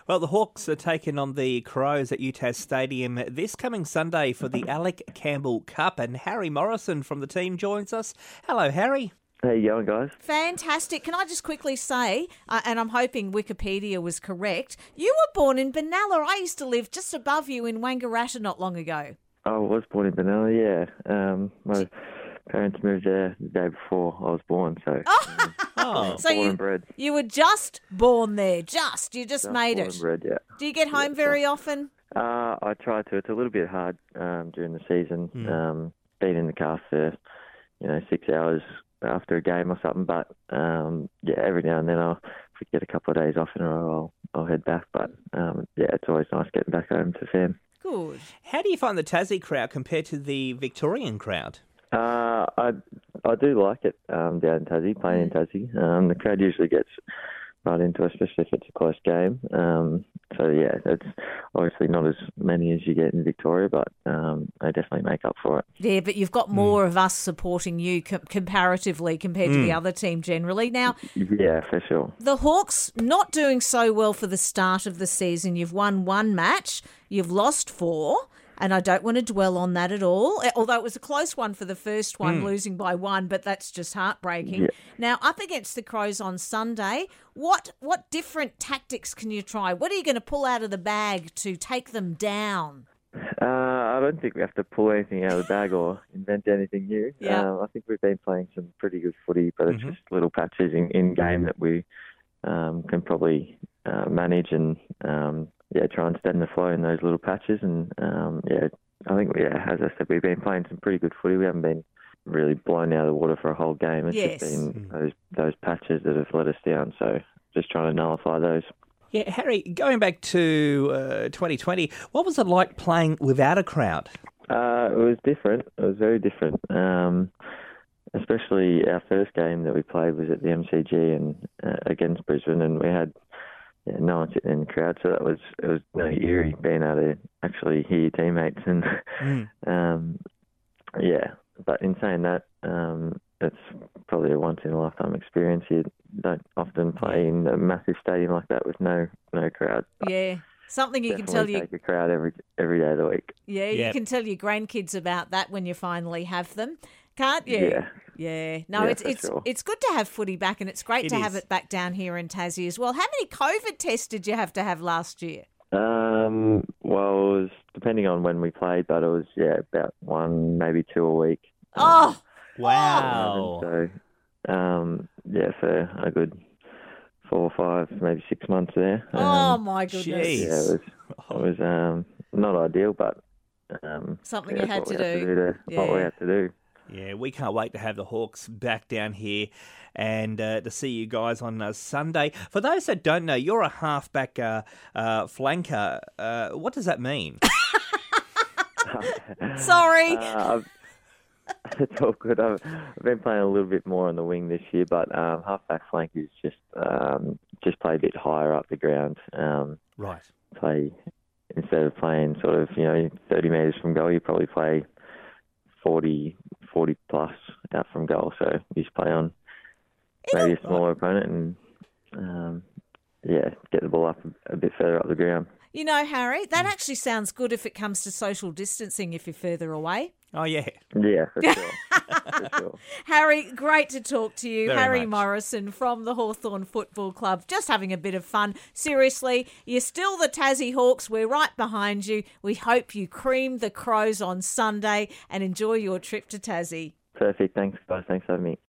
Well, the Hawks are taking on the Crows at UTAS Stadium this coming Sunday for the Alec Campbell Cup, and Harry Morrison from the team joins us. Hello, Harry. How you going, guys? Fantastic. Can I just quickly say, and I'm hoping Wikipedia was correct, you were born in Benalla. I used to live just above you in Wangaratta not long ago. I was born in Benalla, yeah. My parents moved there the day before I was born, so So born and bred. you were just born there, you just made born it. and bred, yeah. Do you get home very often? I try to. It's a little bit hard during the season, being in the car for 6 hours after a game or something. But every now and then if we get a couple of days off in a row, I'll head back. But it's always nice getting back home to fam. Good. How do you find the Tassie crowd compared to the Victorian crowd? I do like it down in Tassie, playing in Tassie. The crowd usually gets right into it, especially if it's a close game. It's obviously not as many as you get in Victoria, but they definitely make up for it. Yeah, but you've got more of us supporting you comparatively compared to the other team generally. Now, yeah, for sure. The Hawks not doing so well for the start of the season. You've won one match, you've lost 4. And I don't want to dwell on that at all, although it was a close one for the first one, losing by 1, but that's just heartbreaking. Yeah. Now, up against the Crows on Sunday, what different tactics can you try? What are you going to pull out of the bag to take them down? I don't think we have to pull anything out of the bag or invent anything new. Yeah. I think we've been playing some pretty good footy, but it's just little patches in game that we can probably manage and try and stem the flow in those little patches. And I think as I said, we've been playing some pretty good footy. We haven't been really blown out of the water for a whole game. It's just been those patches that have let us down. So just trying to nullify those. Yeah, Harry, going back to 2020, what was it like playing without a crowd? It was different. It was very different. Especially our first game that we played was at the MCG and against Brisbane, and we had no one sitting in the crowd, so it was eerie being able to actually hear your teammates. And but in saying that, it's probably a once in a lifetime experience. You don't often play in a massive stadium like that with no crowd. Yeah. Something you can tell you. Take a crowd every day of the week. Yeah, you can tell your grandkids about that when you finally have them, can't you? Yeah. Yeah. No, it's sure. it's good to have footy back, and it's great to have it back down here in Tassie as well. How many COVID tests did you have to have last year? It was depending on when we played, but it was about 1, maybe 2 a week. Oh, wow! So for a good 4 or 5, maybe 6 months there. Oh my goodness! Jeez. Yeah, it was not ideal, but something you had to do. What we had to do. Yeah, we can't wait to have the Hawks back down here and to see you guys on Sunday. For those that don't know, you're a halfback flanker. What does that mean? Sorry. It's all good. I've been playing a little bit more on the wing this year, but halfback flank is just play a bit higher up the ground. Right. Play instead of playing sort of 30 metres from goal, you probably play 40 plus out from goal. So you just play on maybe a smaller opponent and get the ball up a bit further up the ground. You know, Harry, that actually sounds good if it comes to social distancing if you're further away. Oh, yeah. Yeah, for sure. For sure. Harry, great to talk to you. Very Harry much. Morrison from the Hawthorn Football Club. Just having a bit of fun. Seriously, you're still the Tassie Hawks. We're right behind you. We hope you cream the Crows on Sunday and enjoy your trip to Tassie. Perfect. Thanks, guys. Thanks for having me.